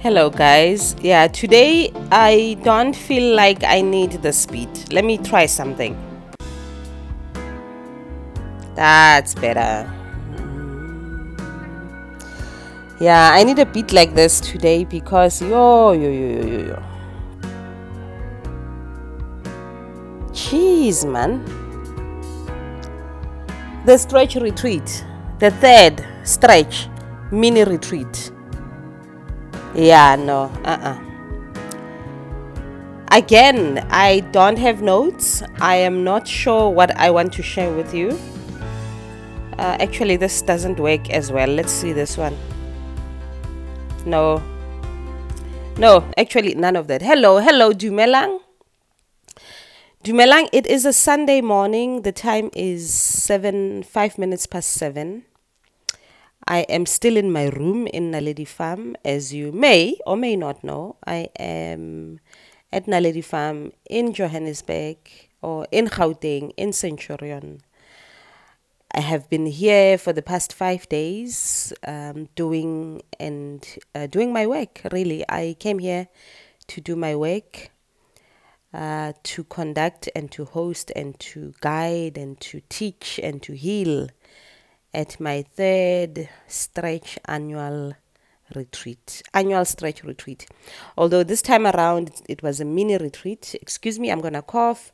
Hello, guys. Yeah, today I don't feel like I need the speed. Let me try something. That's better. Yeah, I need a beat like this today because yo. Jeez, man. The stretch retreat, the third stretch mini retreat. Yeah, no, Again, I don't have notes. I am not sure what I want to share with you. Actually, this doesn't work as well. Let's see this one. No, actually, none of that. Hello, Dumelang. Dumelang, it is a Sunday morning. The time is 5 minutes past 7. I am still in my room in Naledi Farm. As you may or may not know, I am at Naledi Farm in Johannesburg or in Gauteng, in Centurion. I have been here for the past 5 days, doing my work. Really, I came here to do my work, to conduct and to host and to guide and to teach and to heal at my third annual stretch retreat. Although this time around it was a mini retreat. Excuse me, I'm gonna cough.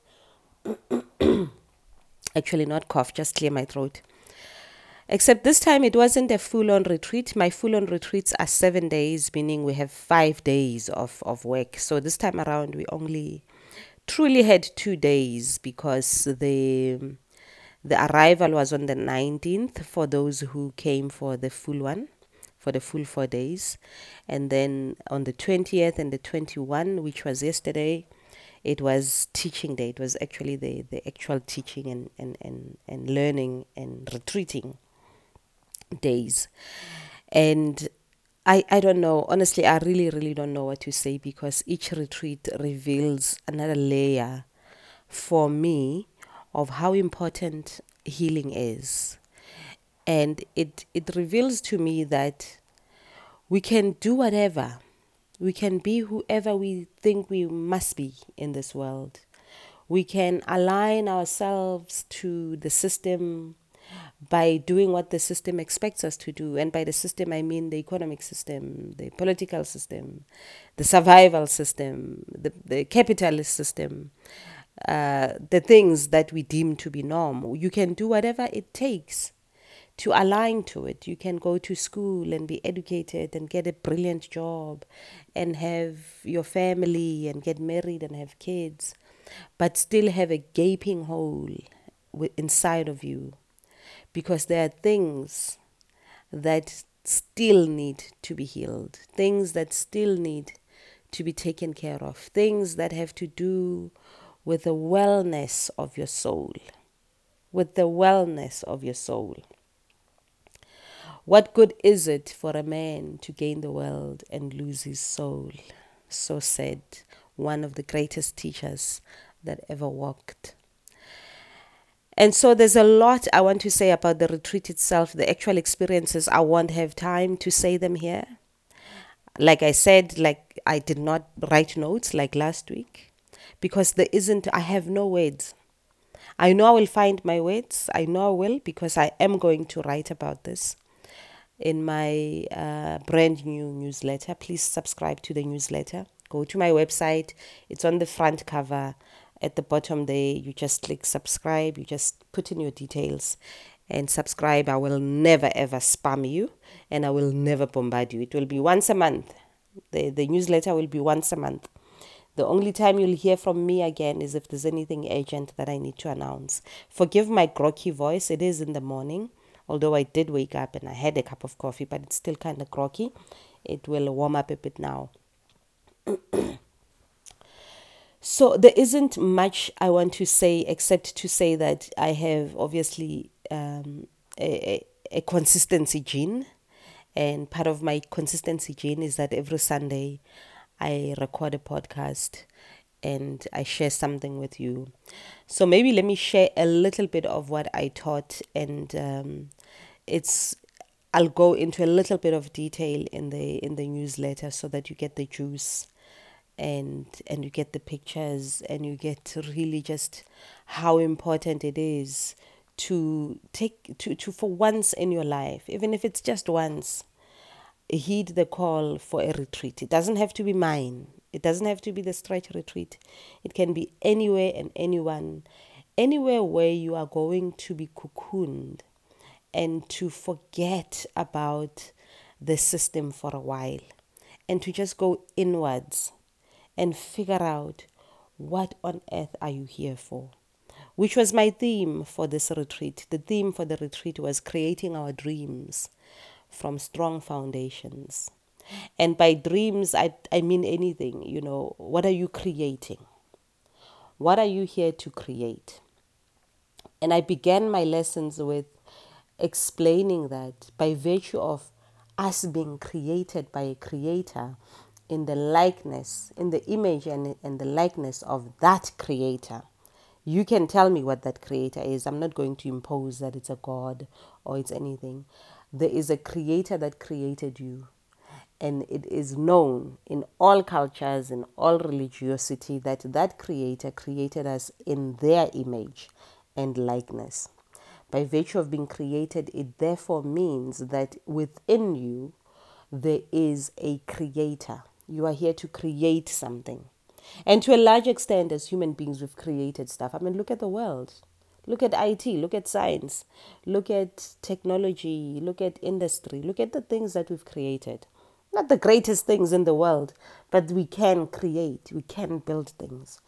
Actually, not cough, just clear my throat. Except this time it wasn't a full-on retreat. My full-on retreats are 7 days, meaning we have 5 days of work. So this time around we only truly had 2 days because the arrival was on the 19th for those who came for the full one, for the full 4 days. And then on the 20th and the 21, which was yesterday, it was teaching day. It was actually the actual teaching and learning and retreating days. And I don't know. Honestly, I really don't know what to say because each retreat reveals another layer for me of how important healing is. And it reveals to me that we can do whatever. We can be whoever we think we must be in this world. We can align ourselves to the system by doing what the system expects us to do. And by the system, I mean the economic system, the political system, the survival system, the capitalist system, the things that we deem to be norm. You can do whatever it takes to align to it. You can go to school and be educated and get a brilliant job and have your family and get married and have kids, but still have a gaping hole inside of you because there are things that still need to be healed, things that still need to be taken care of, things that have to do with the wellness of your soul, with the wellness of your soul. What good is it for a man to gain the world and lose his soul? So said one of the greatest teachers that ever walked. And so there's a lot I want to say about the retreat itself, the actual experiences. I won't have time to say them here. Like I said, like I did not write notes like last week because I have no words. I know I will find my words. I know I will because I am going to write about this in my brand new newsletter. Please subscribe to the newsletter. Go to my website. It's on the front cover. At the bottom there, you just click subscribe. You just put in your details and subscribe. I will never ever spam you and I will never bombard you. It will be once a month. The newsletter will be once a month. The only time you'll hear from me again is if there's anything urgent that I need to announce. Forgive my groggy voice. It is in the morning. Although I did wake up and I had a cup of coffee, but it's still kind of groggy. It will warm up a bit now. So there isn't much I want to say except to say that I have obviously a consistency gene. And part of my consistency gene is that every Sunday I record a podcast and I share something with you. So maybe let me share a little bit of what I taught. And it's I'll go into a little bit of detail in the newsletter so that you get the juice and you get the pictures and you get to really just how important it is to take to for once in your life, even if it's just once, heed the call for a retreat. It doesn't have to be mine. It doesn't have to be the stretch retreat. It can be anywhere and anyone, anywhere where you are going to be cocooned and to forget about the system for a while and to just go inwards and figure out what on earth are you here for, which was my theme for this retreat. The theme for the retreat was creating our dreams from strong foundations. And by dreams, I mean anything, what are you creating? What are you here to create? And I began my lessons with explaining that by virtue of us being created by a creator in the likeness, in the image and the likeness of that creator, you can tell me what that creator is. I'm not going to impose that it's a God or it's anything. There is a creator that created you. And it is known in all cultures, in all religiosity, that that creator created us in their image and likeness. By virtue of being created, it therefore means that within you, there is a creator. You are here to create something. And to a large extent, as human beings, we've created stuff. I mean, look at the world. Look at IT, look at science, look at technology, look at industry, look at the things that we've created. Not the greatest things in the world, but we can create, we can build things.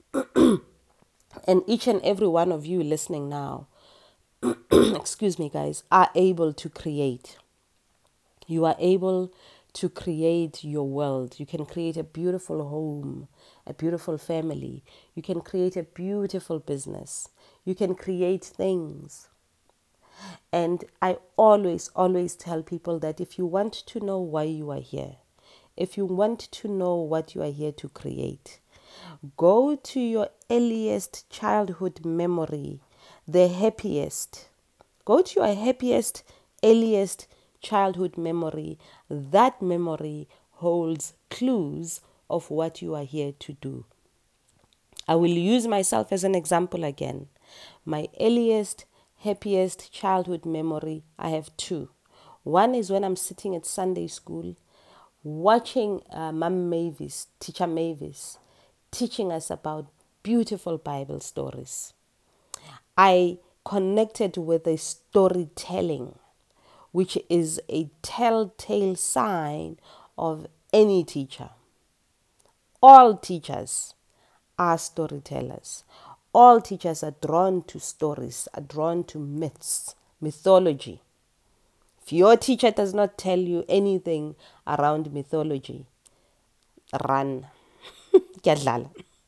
And each and every one of you listening now, excuse me, guys, are able to create. You are able to create your world. You can create a beautiful home, a beautiful family. You can create a beautiful business. You can create things. And I always, always tell people that if you want to know why you are here, if you want to know what you are here to create, go to your earliest childhood memory, the happiest. Go to your happiest, earliest childhood memory. That memory holds clues of what you are here to do. I will use myself as an example again. My earliest, happiest childhood memory, I have two. One is when I'm sitting at Sunday school watching Mom Mavis, Teacher Mavis, teaching us about beautiful Bible stories. I connected with a storytelling, which is a telltale sign of any teacher. All teachers are storytellers. All teachers are drawn to stories, are drawn to myths, mythology. If your teacher does not tell you anything around mythology, run. Kuyadlala.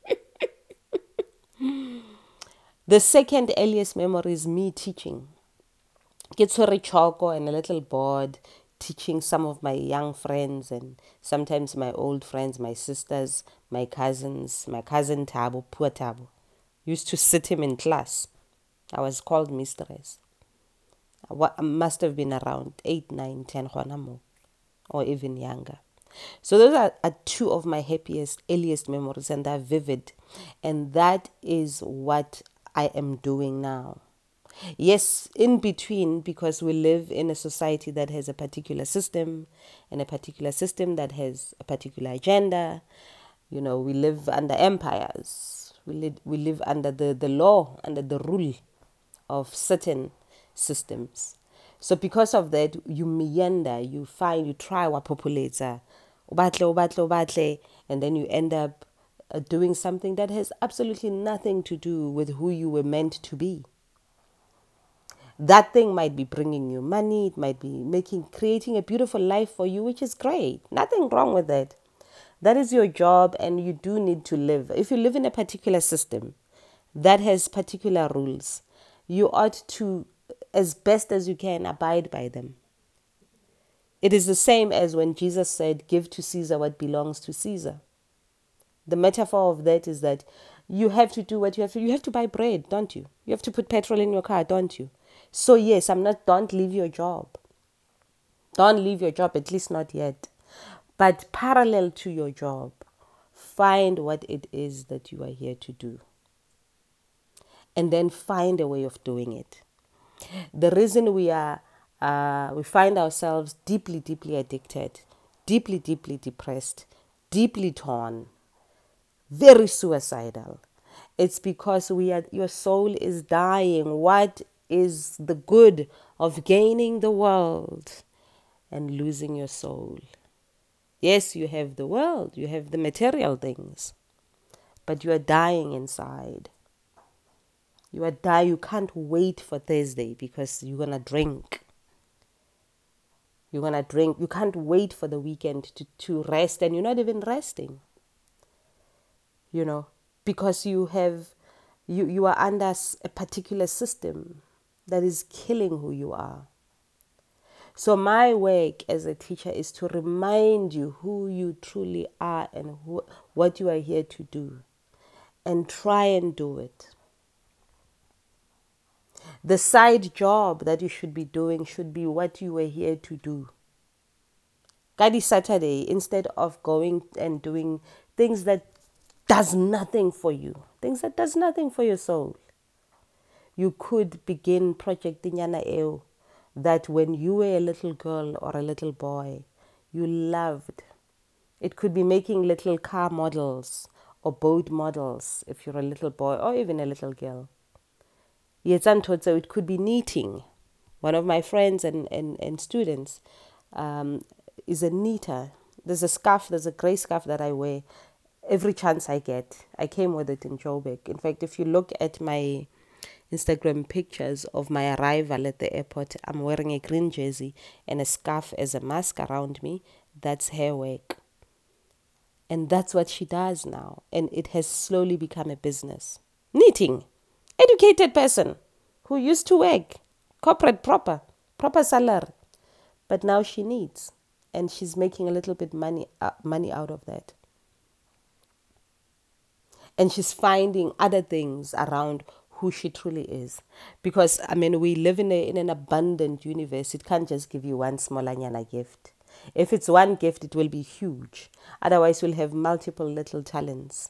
The second earliest memory is me teaching. Kitsuri Choco and a little board, teaching some of my young friends and sometimes my old friends, my sisters, my cousins, my cousin Tabo, poor Tabo. Used to sit him in class. I was called mistress. I must have been around 8, 9, 10, or even younger. So those are two of my happiest, earliest memories, and they're vivid. And that is what I am doing now. Yes, in between, because we live in a society that has a particular system, and a particular system that has a particular agenda. We live under empires. We live under the law, under the rule of certain systems. So because of that, you meander, you try what populates, and then you end up doing something that has absolutely nothing to do with who you were meant to be. That thing might be bringing you money, it might be creating a beautiful life for you, which is great. Nothing wrong with that. That is your job, and you do need to live. If you live in a particular system that has particular rules, you ought to, as best as you can, abide by them. It is the same as when Jesus said, give to Caesar what belongs to Caesar. The metaphor of that is that you have to do what you have to. You have to buy bread, don't you? You have to put petrol in your car, don't you? So yes, don't leave your job. Don't leave your job, at least not yet. But parallel to your job, find what it is that you are here to do. And then find a way of doing it. The reason we find ourselves deeply, deeply addicted, deeply, deeply depressed, deeply torn, very suicidal. It's because your soul is dying. What is the good of gaining the world and losing your soul? Yes, you have the world, you have the material things, but you are dying inside. You can't wait for Thursday because you're gonna drink. You're gonna drink. You can't wait for the weekend to rest, and you're not even resting. Because you are under a particular system that is killing who you are. So my work as a teacher is to remind you who you truly are and what you are here to do, and try and do it. The side job that you should be doing should be what you were here to do. Kadi Saturday, instead of going and doing things that does nothing for you, things that does nothing for your soul, you could begin projecting Yana Eo that when you were a little girl or a little boy, you loved. It could be making little car models or boat models if you're a little boy or even a little girl. So it could be knitting. One of my friends and students is a knitter. There's a grey scarf that I wear every chance I get. I came with it in Joburg. In fact, if you look at my Instagram pictures of my arrival at the airport, I'm wearing a green jersey and a scarf as a mask around me. That's her work. And that's what she does now. And it has slowly become a business. Knitting. Educated person who used to work. Corporate proper salary. But now she knits. And she's making a little bit money out of that. And she's finding other things around who she truly is. Because, we live in an abundant universe. It can't just give you one small anyana gift. If it's one gift, it will be huge. Otherwise, you'll have multiple little talents,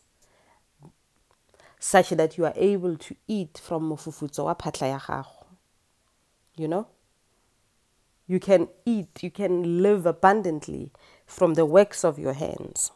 such that you are able to eat from mofufutso wa phatla ya gago. You can eat, you can live abundantly from the works of your hands.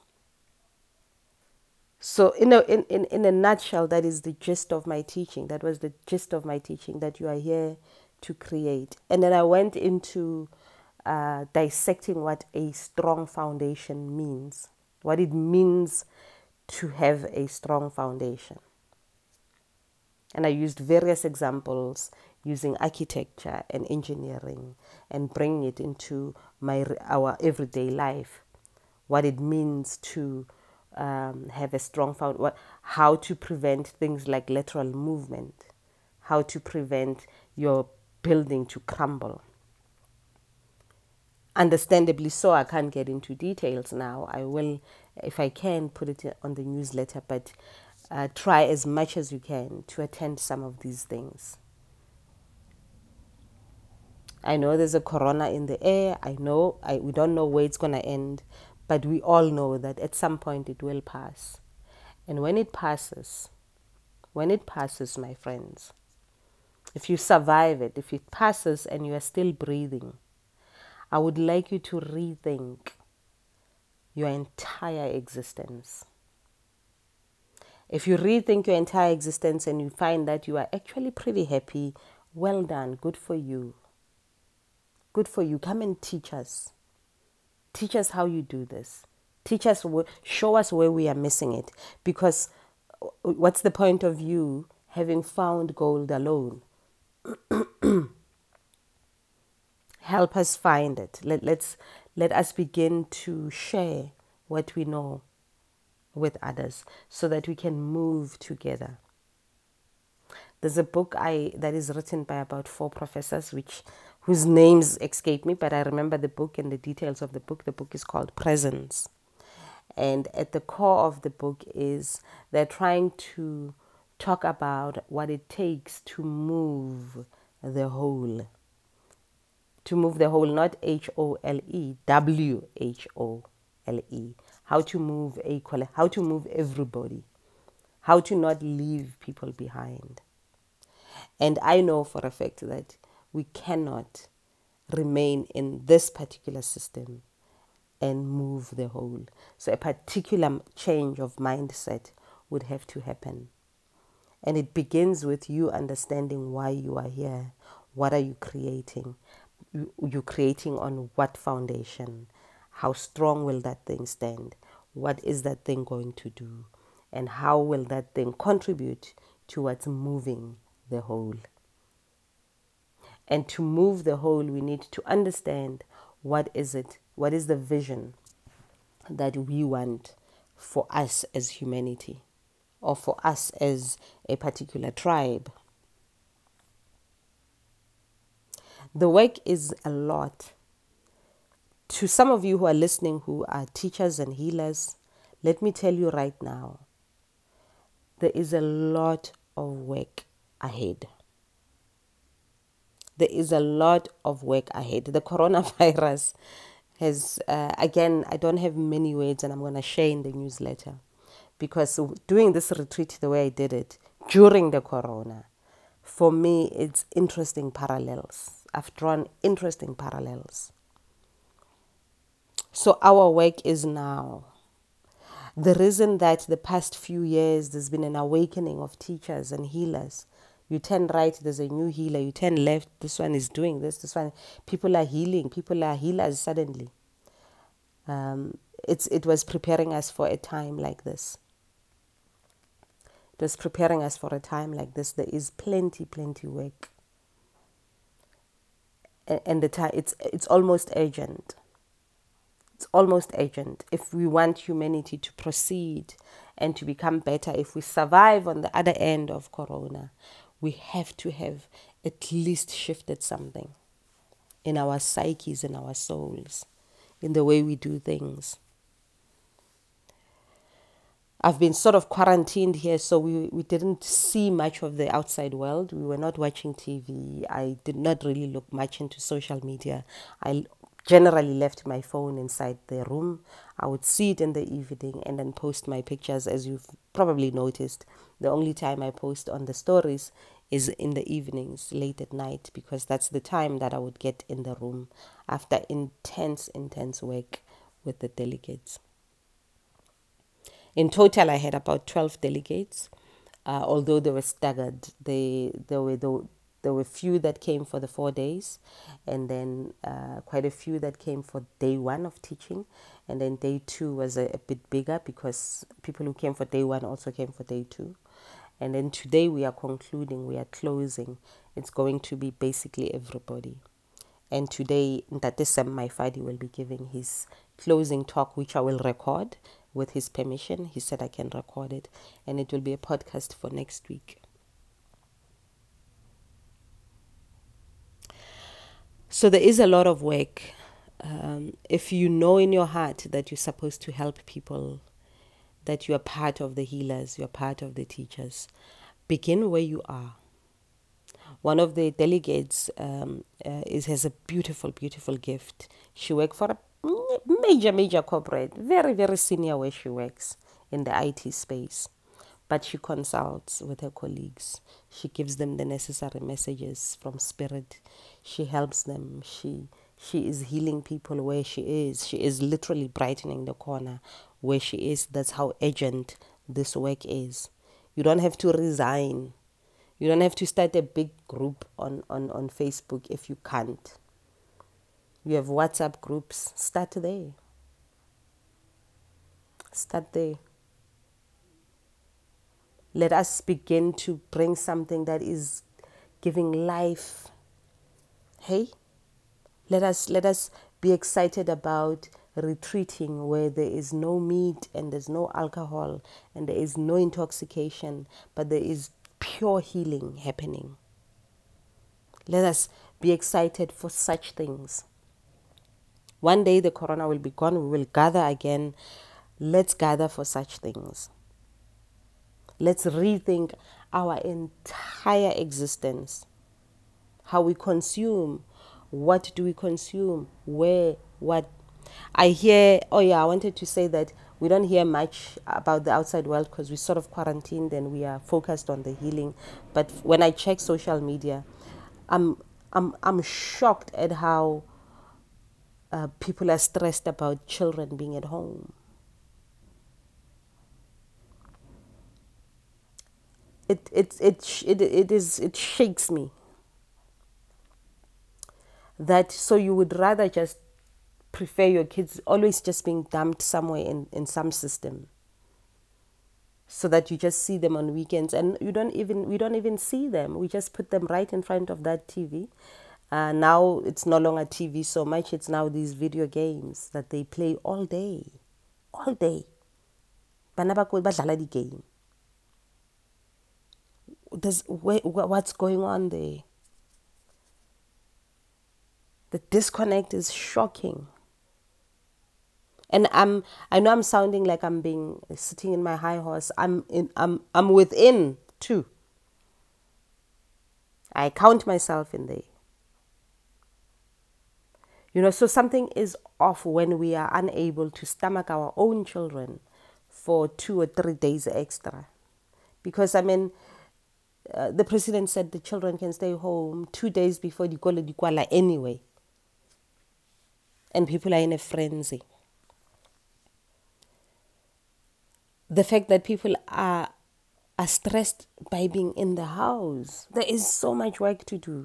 So in a nutshell, that is the gist of my teaching. That was the gist of my teaching, that you are here to create. And then I went into dissecting what a strong foundation means, what it means to have a strong foundation. And I used various examples using architecture and engineering and bringing it into our everyday life. What it means to have a strong foundation, how to prevent things like lateral movement, how to prevent your building to crumble. Understandably so, I can't get into details now. I will, if I can, put it on the newsletter, but try as much as you can to attend some of these things. I know there's a corona in the air. We don't know where it's going to end, but we all know that at some point it will pass. And when it passes, my friends, if you survive it, if it passes and you are still breathing, I would like you to rethink your entire existence. If you rethink your entire existence and you find that you are actually pretty happy, well done, good for you. Good for you. Come and teach us. Teach us how you do this. Show us where we are missing it. Because what's the point of you having found gold alone? Help us find it. Let us begin to share what we know with others so that we can move together. There's a book that is written by about 4 professors whose names escape me, but I remember the book and the details of the book. The book is called Presence. And at the core of the book is they're trying to talk about what it takes to move the whole. To move the whole, not HOLE, WHOLE. How to move how to move everybody, how to not leave people behind. And I know for a fact that we cannot remain in this particular system and move the whole. So a particular change of mindset would have to happen. And it begins with you understanding why you are here. What are you creating? You're creating on what foundation? How strong will that thing stand? What is that thing going to do? And how will that thing contribute towards moving the whole? And to move the whole, we need to understand what is it? What is the vision that we want for us as humanity, or for us as a particular tribe? The work is a lot. To some of you who are listening who are teachers and healers, let me tell you right now, there is a lot of work ahead. There is a lot of work ahead. The coronavirus has, again, I don't have many words, and I'm going to share in the newsletter, because doing this retreat the way I did it during the corona, for me, it's interesting parallels. I've drawn interesting parallels. So our work is now. The reason that the past few years there's been an awakening of teachers and healers. You turn right, there's a new healer. You turn left, this one is doing this one. People are healing. People are healers suddenly. It was preparing us for a time like this. It was preparing us for a time like this. There is plenty work. And the time, it's almost urgent. It's almost urgent. If we want humanity to proceed and to become better, if we survive on the other end of corona, we have to have at least shifted something in our psyches, in our souls, in the way we do things. I've been sort of quarantined here, so we didn't see much of the outside world. We were not watching TV. I did not really look much into social media. I generally left my phone inside the room. I would see it in the evening and then post my pictures. As you've probably noticed, the only time I post on the stories is in the evenings, late at night, because that's the time that I would get in the room after intense work with the delegates. In total, I had about 12 delegates, although they were staggered. There were few that came for the 4 days, and then quite a few that came for day one of teaching, and then day two was a bit bigger because people who came for day one also came for day two. And then today we are concluding, we are closing. It's going to be basically everybody. And today, Ntate Sam Maifadi will be giving his closing talk, which I will record with his permission. He said I can record it, and it will be a podcast for next week. So there is a lot of work. If you know in your heart that you're supposed to help people, that you are part of the healers, you're part of the teachers, begin where you are. One of the delegates has a beautiful gift. She works for a major corporate, very senior where she works in the IT space. But she consults with her colleagues. She gives them the necessary messages from spirit. She helps them. She is healing people where she is. She is literally brightening the corner where she is. That's how urgent this work is. You don't have to resign. You don't have to start a big group on Facebook if you can't. You have WhatsApp groups. Start there. Start there. Let us begin to bring something that is giving life. Hey? Let us be excited about retreating where there is no meat and there's no alcohol and there is no intoxication, but there is pure healing happening. Let us be excited for such things. One day the corona will be gone. We will gather again. Let's gather for such things. Let's rethink our entire existence, how we consume, What do we consume? Where? What? I hear, oh yeah, I wanted to say that we don't hear much about the outside world because we sort of quarantined and we are focused on the healing. But when I check social media, I'm I'm shocked at how people are stressed about children being at home. It shakes me that so you would rather just prefer your kids always just being dumped somewhere in some system so that you just see them on weekends and we don't even see them. We just put them right in front of that TV. Now it's no longer TV so much, it's now these video games that they play all day. All day. Bana ba ko badlala di game. What's going on there? The disconnect is shocking. And I know I'm sounding like I'm being sitting in my high horse. I'm within too. I count myself in there. So something is off when we are unable to stomach our own children for 2 or 3 days extra. Because the president said the children can stay home 2 days before the kwala anyway. And people are in a frenzy. The fact that people are stressed by being in the house. There is so much work to do.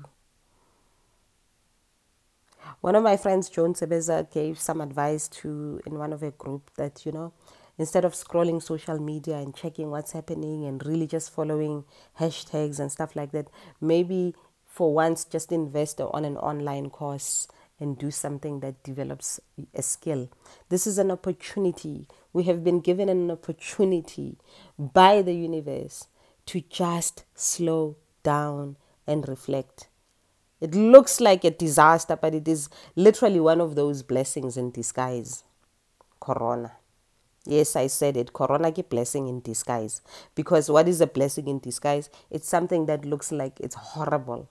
One of my friends, Joan Sebeza, gave some advice in one of her group that, instead of scrolling social media and checking what's happening and really just following hashtags and stuff like that, maybe for once just invest on an online course and do something that develops a skill. This is an opportunity. We have been given an opportunity by the universe to just slow down and reflect. It looks like a disaster, but it is literally one of those blessings in disguise. Corona. Yes, I said it. Corona is a blessing in disguise. Because what is a blessing in disguise? It's something that looks like it's horrible.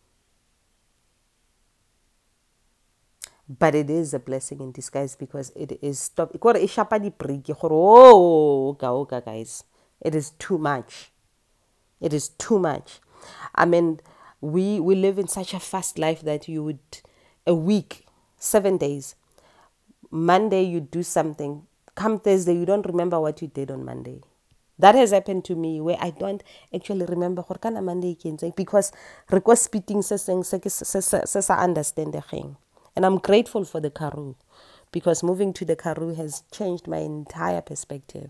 But it is a blessing in disguise because it is stop. Guys. It is too much. It is too much. I mean, we live in such a fast life that you would, a week, 7 days. Monday you do something. Come Thursday, you don't remember what you did on Monday. That has happened to me where I don't actually remember what kind of Monday can say because request speaking se understand the thing. And I'm grateful for the Karoo because moving to the Karoo has changed my entire perspective.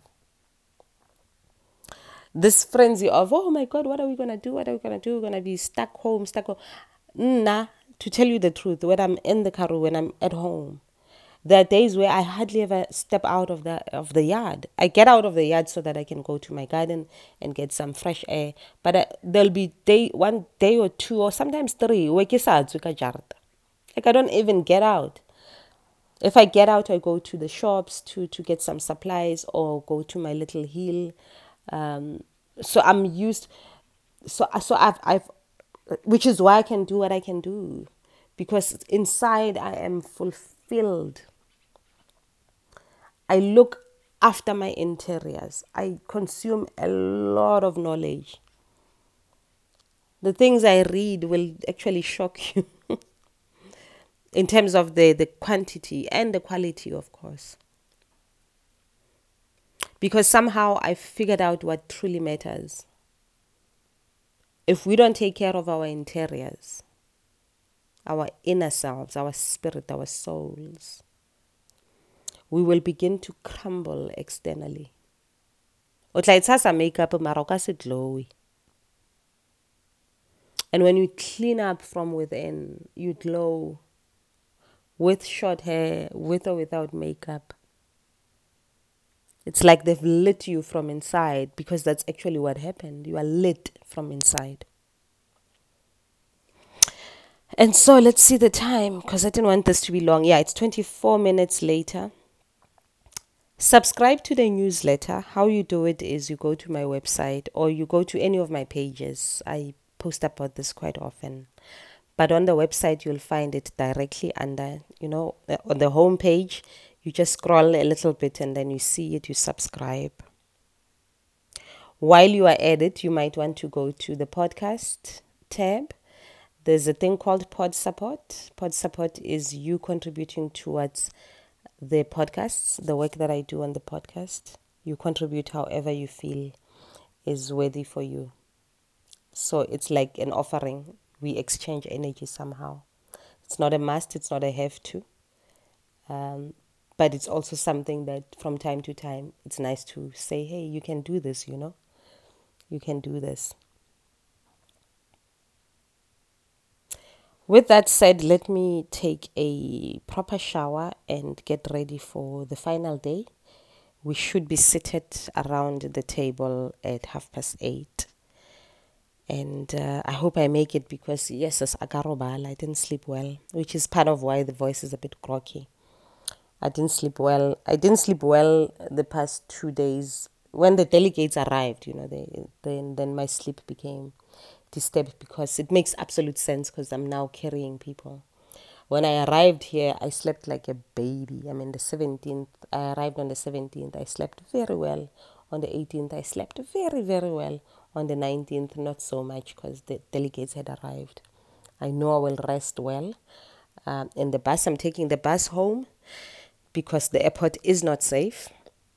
This frenzy of, oh my God, what are we going to do? What are we going to do? We're going to be stuck home. Nah, to tell you the truth, when I'm in the Karoo, when I'm at home, there are days where I hardly ever step out of the yard. I get out of the yard so that I can go to my garden and get some fresh air. But there'll be one day or two or sometimes three where like I don't even get out. If I get out, I go to the shops to get some supplies or go to my little hill. So I'm used. So I've, which is why I can do what I can do, because inside I am fulfilled. I look after my interiors. I consume a lot of knowledge. The things I read will actually shock you in terms of the quantity and the quality, of course. Because somehow I figured out what truly matters. If we don't take care of our interiors, our inner selves, our spirit, our souls, we will begin to crumble externally. O tla itshasa makeup mara o ka se glowy. And when you clean up from within, you glow with short hair, with or without makeup. It's like they've lit you from inside, because that's actually what happened. You are lit from inside. And so let's see the time, because I didn't want this to be long. Yeah, it's 24 minutes later. Subscribe to the newsletter. How you do it is you go to my website or you go to any of my pages. I post about this quite often. But on the website, you'll find it directly under, on the home page. You just scroll a little bit and then you see it, you subscribe. While you are at it, you might want to go to the podcast tab. There's a thing called Pod Support. Pod Support is you contributing towards the podcasts, the work that I do on the podcast. You contribute however you feel is worthy for you. So it's like an offering. We exchange energy somehow. It's not a must, it's not a have to. But it's also something that from time to time, it's nice to say, hey, you can do this, You can do this. With that said, let me take a proper shower and get ready for the final day. We should be seated around the table at 8:30. And I hope I make it because, yes, as I didn't sleep well, which is part of why the voice is a bit groggy. I didn't sleep well. I didn't sleep well the past 2 days. When the delegates arrived, then my sleep became disturbed because it makes absolute sense because I'm now carrying people. When I arrived here, I slept like a baby. I mean, the 17th, I arrived on the 17th. I slept very well. On the 18th, I slept very, very well. On the 19th, not so much because the delegates had arrived. I know I will rest well. In the bus, I'm taking the bus home because the airport is not safe.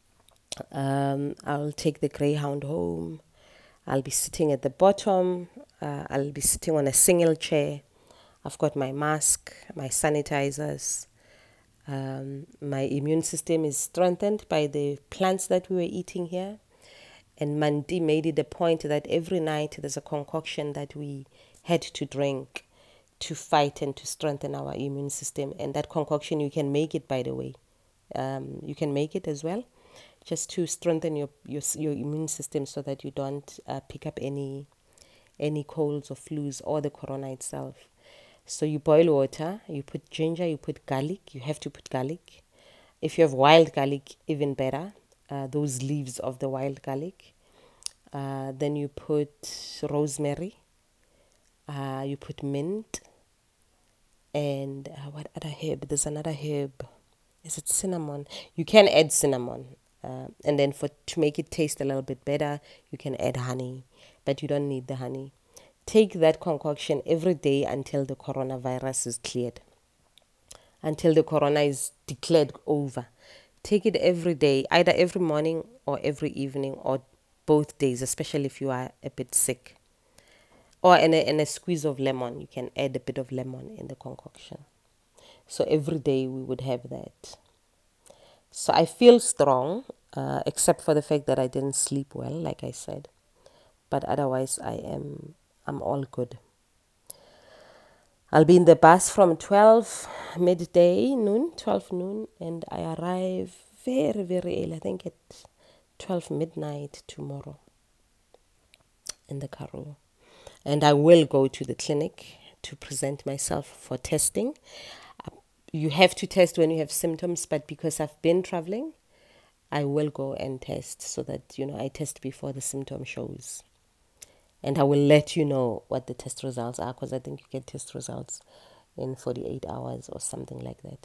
I'll take the Greyhound home. I'll be sitting at the bottom. I'll be sitting on a single chair. I've got my mask, my sanitizers. My immune system is strengthened by the plants that we were eating here. And Mandi made it a point that every night there's a concoction that we had to drink to fight and to strengthen our immune system. And that concoction, you can make it, by the way. You can make it as well, just to strengthen your immune system so that you don't pick up any colds or flus or the corona itself. So you boil water, you put ginger, you put garlic. You have to put garlic. If you have wild garlic, even better. Those leaves of the wild garlic. Then you put rosemary. You put mint. And what other herb? There's another herb. Is it cinnamon? You can add cinnamon. And then to make it taste a little bit better, you can add honey. But you don't need the honey. Take that concoction every day until the coronavirus is cleared. Until the corona is declared over. Take it every day, either every morning or every evening or both days, especially if you are a bit sick. Or in a squeeze of lemon, you can add a bit of lemon in the concoction. So every day we would have that. So I feel strong, except for the fact that I didn't sleep well, like I said. But otherwise, I'm all good. I'll be in the bus from 12 noon, and I arrive very, very early. I think at 12 midnight tomorrow in the Karoo. And I will go to the clinic to present myself for testing. You have to test when you have symptoms, but because I've been traveling, I will go and test so that, I test before the symptom shows. And I will let you know what the test results are because I think you get test results in 48 hours or something like that.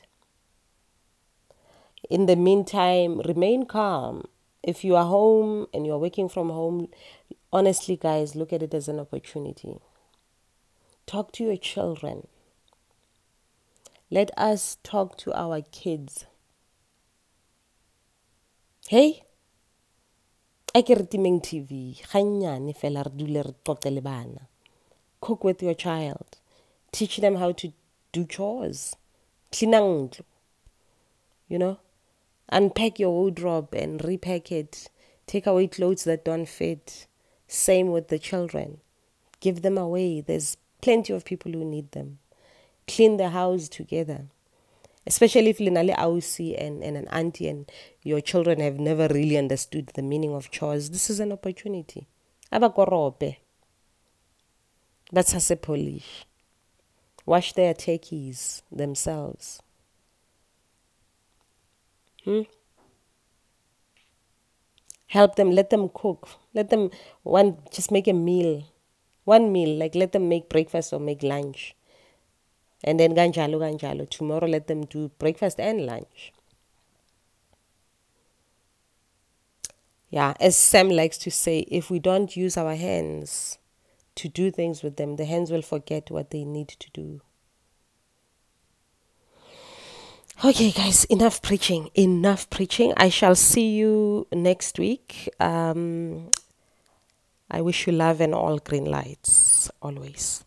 In the meantime, remain calm. If you are home and you're working from home, honestly, guys, look at it as an opportunity. Talk to your children. Let us talk to our kids. Hey, I ke timeng TV. Ganyane fela re dule re qoqe le bana. Cook with your child. Teach them how to do chores. Clean ntlo. Unpack your wardrobe and repack it. Take away clothes that don't fit. Same with the children. Give them away. There's plenty of people who need them. Clean the house together. Especially if Linale Ausi and an auntie and your children have never really understood the meaning of chores. This is an opportunity. Abakorope. That's a polish. Wash their turkeys themselves. Help them, let them cook. Let them just make a meal. One meal, like let them make breakfast or make lunch. And then ganjalo ganjalo. Tomorrow let them do breakfast and lunch. Yeah, as Sam likes to say, if we don't use our hands to do things with them, the hands will forget what they need to do. Okay, guys, enough preaching. Enough preaching. I shall see you next week. I wish you love and all green lights always.